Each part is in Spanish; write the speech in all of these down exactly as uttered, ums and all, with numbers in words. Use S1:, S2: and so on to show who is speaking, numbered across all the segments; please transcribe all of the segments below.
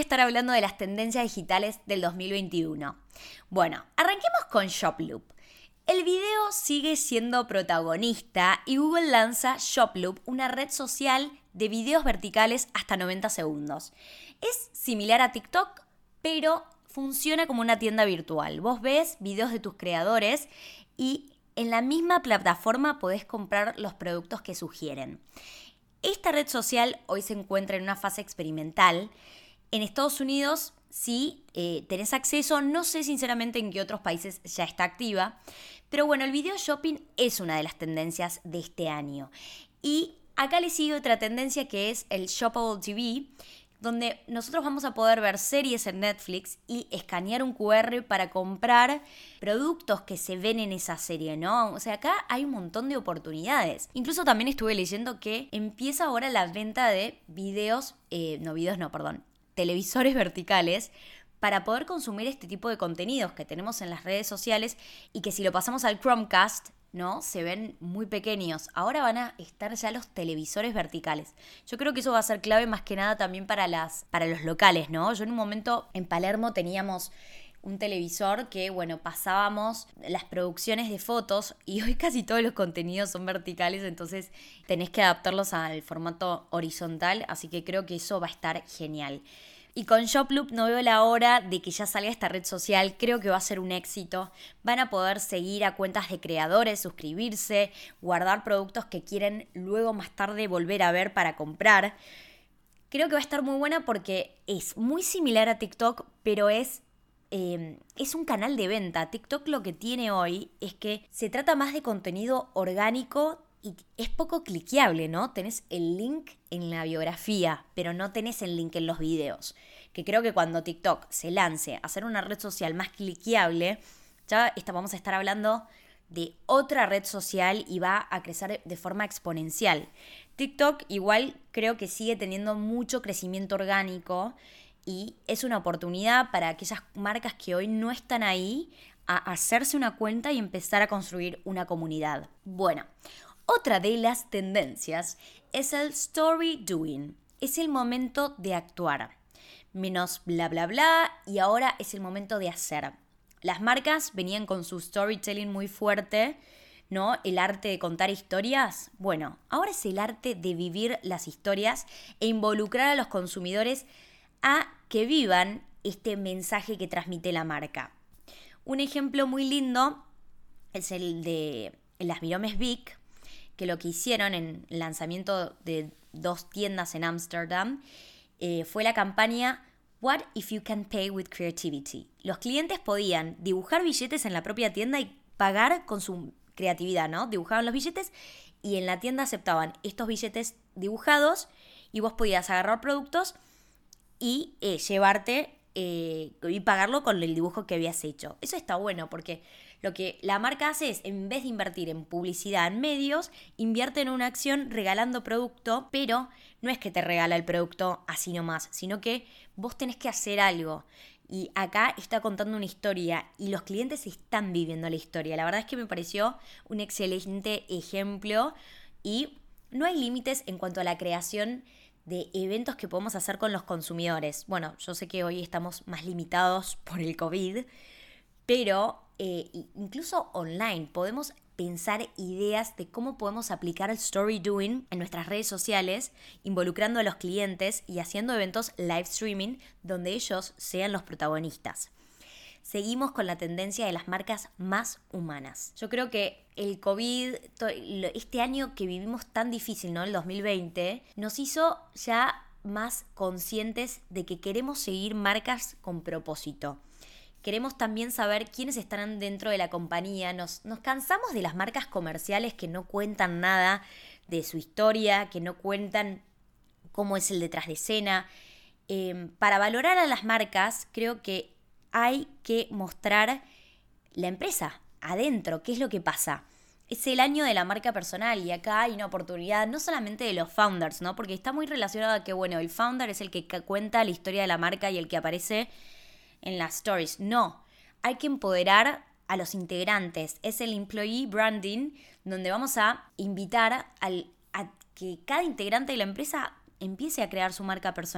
S1: estar hablando de las tendencias digitales del dos mil veintiuno. Bueno, arranquemos con Shoploop. El video sigue siendo protagonista y Google lanza Shoploop, una red social de videos verticales hasta noventa segundos. Es similar a TikTok, pero funciona como una tienda virtual. Vos ves videos de tus creadores y en la misma plataforma podés comprar los productos que sugieren. Esta red social hoy se encuentra en una fase experimental. En Estados Unidos sí eh, tenés acceso, no sé sinceramente en qué otros países ya está activa, pero bueno, el video shopping es una de las tendencias de este año. Y acá le sigue otra tendencia que es el Shoppable T V, donde nosotros vamos a poder ver series en Netflix y escanear un cu erre para comprar productos que se ven en esa serie, ¿no? O sea, acá hay un montón de oportunidades. Incluso también estuve leyendo que empieza ahora la venta de videos, eh, no videos, no, perdón, televisores verticales para poder consumir este tipo de contenidos que tenemos en las redes sociales y que si lo pasamos al Chromecast, ¿no? Se ven muy pequeños. Ahora van a estar ya los televisores verticales. Yo creo que eso va a ser clave más que nada también para, las, para los locales, ¿no? Yo en un momento en Palermo teníamos un televisor que, bueno, pasábamos las producciones de fotos y hoy casi todos los contenidos son verticales, entonces tenés que adaptarlos al formato horizontal, así que creo que eso va a estar genial. Y con Shoploop no veo la hora de que ya salga esta red social, creo que va a ser un éxito. Van a poder seguir a cuentas de creadores, suscribirse, guardar productos que quieren luego más tarde volver a ver para comprar. Creo que va a estar muy buena porque es muy similar a TikTok, pero es, eh, es un canal de venta. TikTok lo que tiene hoy es que se trata más de contenido orgánico y es poco cliqueable, ¿no? Tenés el link en la biografía, pero no tenés el link en los videos. Que creo que cuando TikTok se lance a hacer una red social más cliqueable, ya está, vamos a estar hablando de otra red social y va a crecer de forma exponencial. TikTok igual creo que sigue teniendo mucho crecimiento orgánico y es una oportunidad para aquellas marcas que hoy no están ahí a hacerse una cuenta y empezar a construir una comunidad. Bueno, otra de las tendencias es el story doing. Es el momento de actuar. Menos bla bla bla y ahora es el momento de hacer. Las marcas venían con su storytelling muy fuerte, ¿no? El arte de contar historias. Bueno, ahora es el arte de vivir las historias e involucrar a los consumidores a que vivan este mensaje que transmite la marca. Un ejemplo muy lindo es el de las Viromes Vic, que lo que hicieron en el lanzamiento de dos tiendas en Ámsterdam eh, fue la campaña What if you can pay with creativity? Los clientes podían dibujar billetes en la propia tienda y pagar con su creatividad, ¿no? Dibujaban los billetes y en la tienda aceptaban estos billetes dibujados y vos podías agarrar productos y eh, llevarte eh, y pagarlo con el dibujo que habías hecho. Eso está bueno porque lo que la marca hace es, en vez de invertir en publicidad en medios, invierte en una acción regalando producto, pero no es que te regala el producto así nomás, sino que vos tenés que hacer algo. Y acá está contando una historia y los clientes están viviendo la historia. La verdad es que me pareció un excelente ejemplo y no hay límites en cuanto a la creación de eventos que podemos hacer con los consumidores. Bueno, yo sé que hoy estamos más limitados por el COVID, pero eh, incluso online podemos pensar ideas de cómo podemos aplicar el story doing en nuestras redes sociales, involucrando a los clientes y haciendo eventos live streaming donde ellos sean los protagonistas. Seguimos con la tendencia de las marcas más humanas. Yo creo que el COVID, este año que vivimos tan difícil, ¿no? El dos mil veinte, nos hizo ya más conscientes de que queremos seguir marcas con propósito. Queremos también saber quiénes están dentro de la compañía. Nos, nos cansamos de las marcas comerciales que no cuentan nada de su historia, que no cuentan cómo es el detrás de escena. Eh, para valorar a las marcas, creo que hay que mostrar la empresa adentro, qué es lo que pasa. Es el año de la marca personal y acá hay una oportunidad no solamente de los founders, ¿no? Porque está muy relacionado a que, bueno, el founder es el que cuenta la historia de la marca y el que aparece en las stories. No, hay que empoderar a los integrantes. Es el employee branding, donde vamos a invitar al, a que cada integrante de la empresa empiece a crear su marca personal.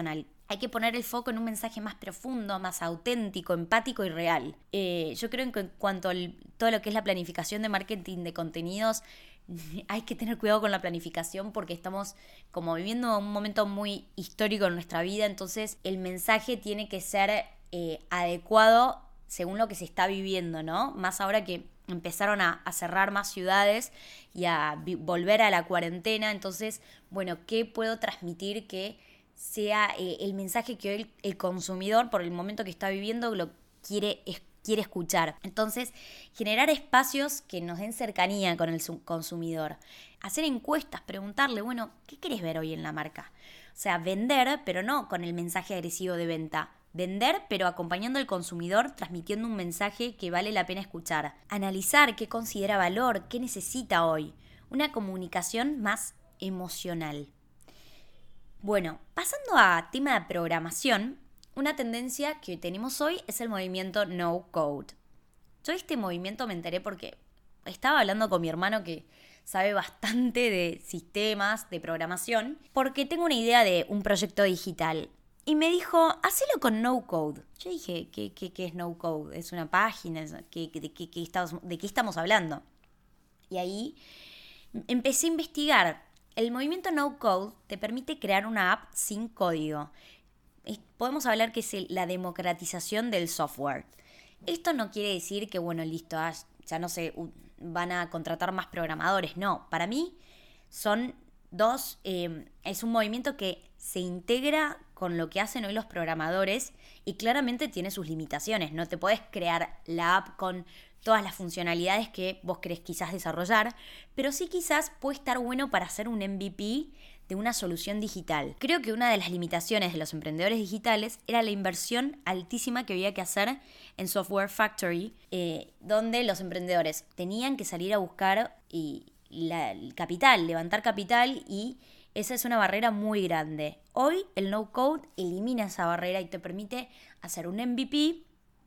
S1: Hay que poner el foco en un mensaje más profundo, más auténtico, empático y real. Eh, yo creo que en cuanto a todo lo que es la planificación de marketing de contenidos, hay que tener cuidado con la planificación porque estamos como viviendo un momento muy histórico en nuestra vida, entonces el mensaje tiene que ser eh, adecuado según lo que se está viviendo, ¿no? Más ahora que empezaron a, a cerrar más ciudades y a vi- volver a la cuarentena, entonces, bueno, ¿qué puedo transmitir que sea eh, el mensaje que hoy el, el consumidor, por el momento que está viviendo, lo quiere, es, quiere escuchar? Entonces, generar espacios que nos den cercanía con el consumidor. Hacer encuestas, preguntarle, bueno, ¿qué querés ver hoy en la marca? O sea, vender, pero no con el mensaje agresivo de venta. Vender, pero acompañando al consumidor, transmitiendo un mensaje que vale la pena escuchar. Analizar qué considera valor, qué necesita hoy. Una comunicación más emocional. Bueno, pasando a tema de programación, una tendencia que tenemos hoy es el movimiento No Code. Yo de este movimiento me enteré porque estaba hablando con mi hermano que sabe bastante de sistemas, de programación, porque tengo una idea de un proyecto digital. Y me dijo, hacelo con No Code. Yo dije, ¿qué, qué, qué es No Code? ¿Es una página? ¿Qué, qué, qué, qué estamos, ¿De qué estamos hablando? Y ahí empecé a investigar. El movimiento No Code te permite crear una app sin código. Podemos hablar que es la democratización del software. Esto no quiere decir que, bueno, listo, ya no se van a contratar más programadores. No, para mí son dos, eh, es un movimiento que se integra con lo que hacen hoy los programadores y claramente tiene sus limitaciones. No te podés crear la app con todas las funcionalidades que vos querés quizás desarrollar, pero sí quizás puede estar bueno para hacer un M V P de una solución digital. Creo que una de las limitaciones de los emprendedores digitales era la inversión altísima que había que hacer en Software Factory, eh, donde los emprendedores tenían que salir a buscar y, la, el capital, levantar capital, y esa es una barrera muy grande. Hoy el no-code elimina esa barrera y te permite hacer un M V P,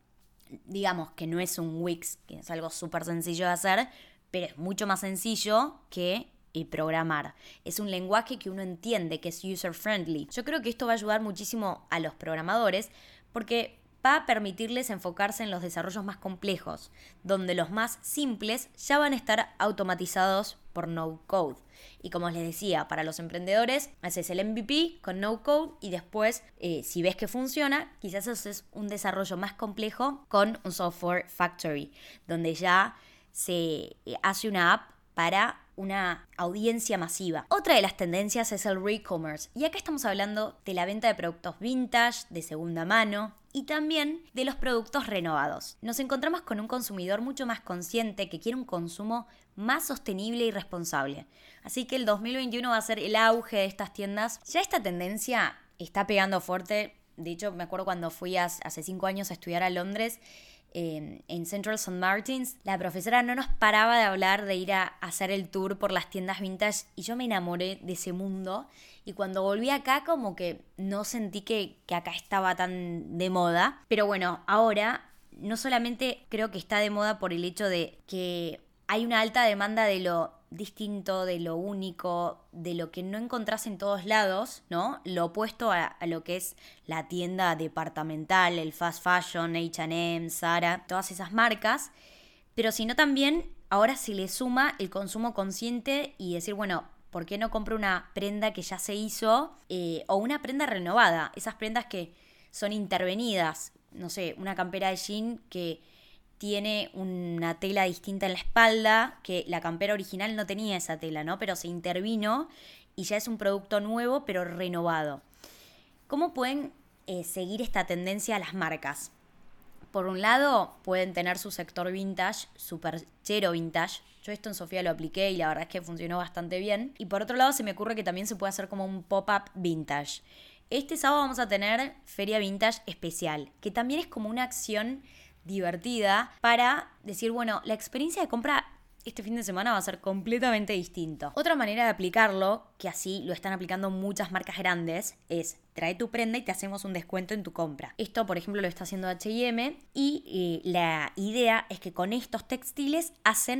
S1: digamos que no es un Wix, que es algo súper sencillo de hacer, pero es mucho más sencillo que eh, programar. Es un lenguaje que uno entiende, que es user-friendly. Yo creo que esto va a ayudar muchísimo a los programadores porque va a permitirles enfocarse en los desarrollos más complejos, donde los más simples ya van a estar automatizados por no-code. Y como les decía, para los emprendedores haces el M V P con no-code y después, eh, si ves que funciona, quizás haces un desarrollo más complejo con un software factory, donde ya se hace una app para una audiencia masiva. Otra de las tendencias es el re-commerce, y acá estamos hablando de la venta de productos vintage, de segunda mano, y también de los productos renovados. Nos encontramos con un consumidor mucho más consciente que quiere un consumo más sostenible y responsable. Así que el dos mil veintiuno va a ser el auge de estas tiendas. Ya esta tendencia está pegando fuerte. De hecho, me acuerdo cuando fui a, hace cinco años a estudiar a Londres, eh, en Central Saint Martins, la profesora no nos paraba de hablar de ir a, a hacer el tour por las tiendas vintage y yo me enamoré de ese mundo. Y cuando volví acá como que no sentí que, que acá estaba tan de moda. Pero bueno, ahora no solamente creo que está de moda por el hecho de que hay una alta demanda de lo distinto, de lo único, de lo que no encontrás en todos lados, ¿no? Lo opuesto a, a lo que es la tienda departamental, el fast fashion, H and M, Zara, todas esas marcas. Pero sino también ahora se le suma el consumo consciente y decir, bueno, ¿por qué no compro una prenda que ya se hizo eh, o una prenda renovada? Esas prendas que son intervenidas, no sé, una campera de jean que tiene una tela distinta en la espalda, que la campera original no tenía esa tela, ¿no? Pero se intervino y ya es un producto nuevo, pero renovado. ¿Cómo pueden eh, seguir esta tendencia las marcas? Por un lado, pueden tener su sector vintage, su perchero vintage. Yo esto en Sofía lo apliqué y la verdad es que funcionó bastante bien. Y por otro lado, se me ocurre que también se puede hacer como un pop-up vintage. Este sábado vamos a tener Feria Vintage Especial, que también es como una acción divertida para decir, bueno, la experiencia de compra este fin de semana va a ser completamente distinto. Otra manera de aplicarlo, que así lo están aplicando muchas marcas grandes, es trae tu prenda y te hacemos un descuento en tu compra. Esto, por ejemplo, lo está haciendo H y M y eh, la idea es que con estos textiles hacen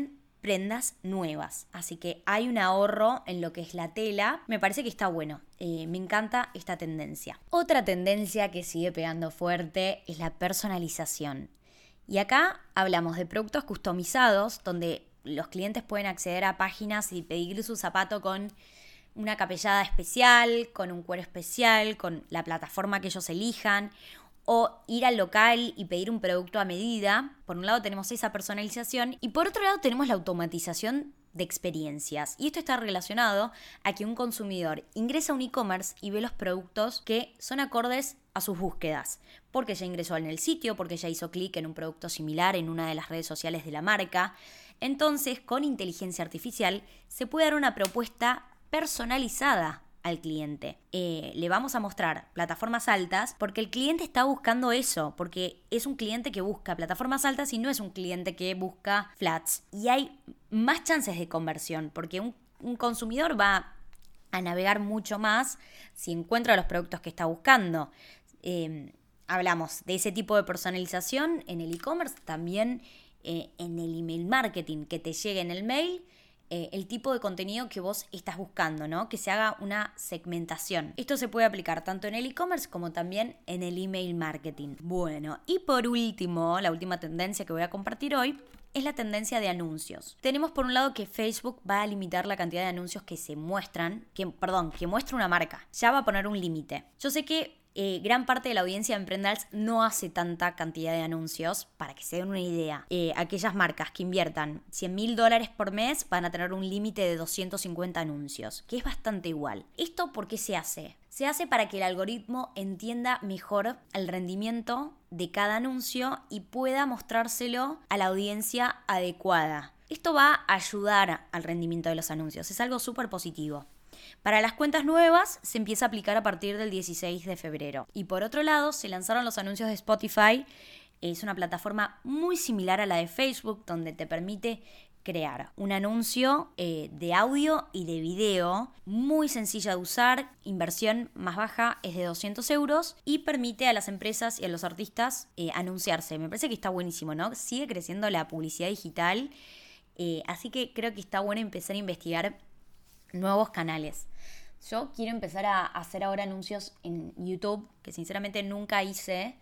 S1: prendas nuevas. Así que hay un ahorro en lo que es la tela. Me parece que está bueno. Eh, me encanta esta tendencia. Otra tendencia que sigue pegando fuerte es la personalización. Y acá hablamos de productos customizados, donde los clientes pueden acceder a páginas y pedir su zapato con una capellada especial, con un cuero especial, con la plataforma que ellos elijan, o ir al local y pedir un producto a medida. Por un lado tenemos esa personalización y por otro lado tenemos la automatización de experiencias. Y esto está relacionado a que un consumidor ingresa a un e-commerce y ve los productos que son acordes a sus búsquedas, porque ya ingresó en el sitio, porque ya hizo clic en un producto similar en una de las redes sociales de la marca. Entonces, con inteligencia artificial se puede dar una propuesta personalizada al cliente. Eh, le vamos a mostrar plataformas altas porque el cliente está buscando eso, porque es un cliente que busca plataformas altas y no es un cliente que busca flats. Y hay más chances de conversión porque un, un consumidor va a navegar mucho más si encuentra los productos que está buscando. Eh, hablamos de ese tipo de personalización en el e-commerce, también eh, en el email marketing, que te llegue en el mail Eh, el tipo de contenido que vos estás buscando, ¿no? Que se haga una segmentación. Esto se puede aplicar tanto en el e-commerce como también en el email marketing. Bueno, y por último, la última tendencia que voy a compartir hoy es la tendencia de anuncios. Tenemos por un lado que Facebook va a limitar la cantidad de anuncios que se muestran, que, perdón, que muestra una marca. Ya va a poner un límite. Yo sé que Eh, gran parte de la audiencia de Emprendals no hace tanta cantidad de anuncios. Para que se den una idea, eh, aquellas marcas que inviertan cien mil dólares por mes van a tener un límite de doscientos cincuenta anuncios, que es bastante igual. ¿Esto por qué se hace? Se hace para que el algoritmo entienda mejor el rendimiento de cada anuncio y pueda mostrárselo a la audiencia adecuada. Esto va a ayudar al rendimiento de los anuncios, es algo súper positivo. Para las cuentas nuevas se empieza a aplicar a partir del dieciséis de febrero. Y por otro lado, se lanzaron los anuncios de Spotify. Es una plataforma muy similar a la de Facebook, donde te permite crear un anuncio eh, de audio y de video, muy sencilla de usar, inversión más baja es de doscientos euros y permite a las empresas y a los artistas eh, anunciarse. Me parece que está buenísimo, ¿no? Sigue creciendo la publicidad digital, eh, así que creo que está bueno empezar a investigar nuevos canales. Yo quiero empezar a hacer ahora anuncios en YouTube, que sinceramente nunca hice.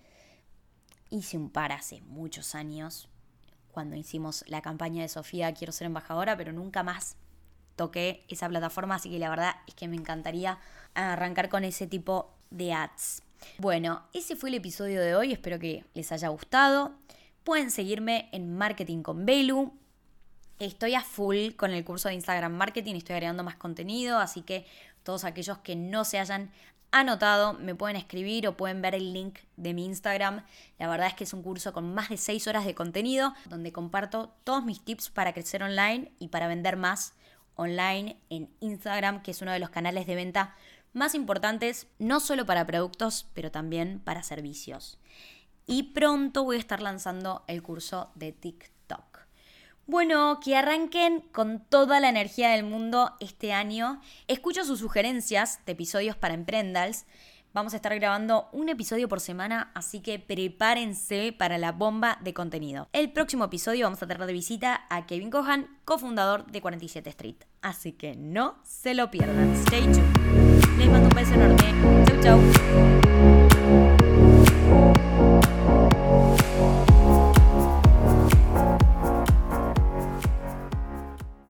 S1: Hice un par hace muchos años, cuando hicimos la campaña de Sofía Quiero Ser Embajadora, pero nunca más toqué esa plataforma, así que la verdad es que me encantaría arrancar con ese tipo de ads. Bueno, ese fue el episodio de hoy, espero que les haya gustado. Pueden seguirme en Marketing con Belu. Estoy a full con el curso de Instagram Marketing, estoy agregando más contenido, así que todos aquellos que no se hayan anotado me pueden escribir o pueden ver el link de mi Instagram. La verdad es que es un curso con más de seis horas de contenido, donde comparto todos mis tips para crecer online y para vender más online en Instagram, que es uno de los canales de venta más importantes, no solo para productos, pero también para servicios. Y pronto voy a estar lanzando el curso de TikTok. Bueno, que arranquen con toda la energía del mundo este año. Escucho sus sugerencias de episodios para Emprendals. Vamos a estar grabando un episodio por semana, así que prepárense para la bomba de contenido. El próximo episodio vamos a tener de visita a Kevin Cohan, cofundador de cuarenta y siete Street. Así que no se lo pierdan. Stay tuned. Les mando un beso enorme. Chau, chau.